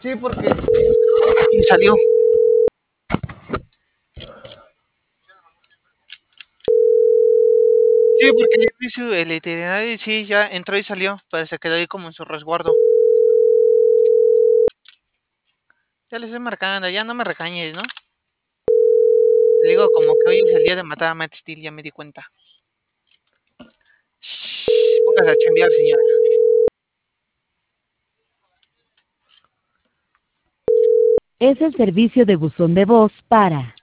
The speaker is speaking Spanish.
Sí, porque... Y salió. Sí, porque ya vi el itinerario y sí, ya entró y salió, pero se quedó ahí como en su resguardo. Ya le estoy marcando, ya no me regañes, ¿no? Te digo como que hoy es el día de matar a Matt Steel, ya me di cuenta. Shh, póngase a chambear, señora. Es el servicio de buzón de voz para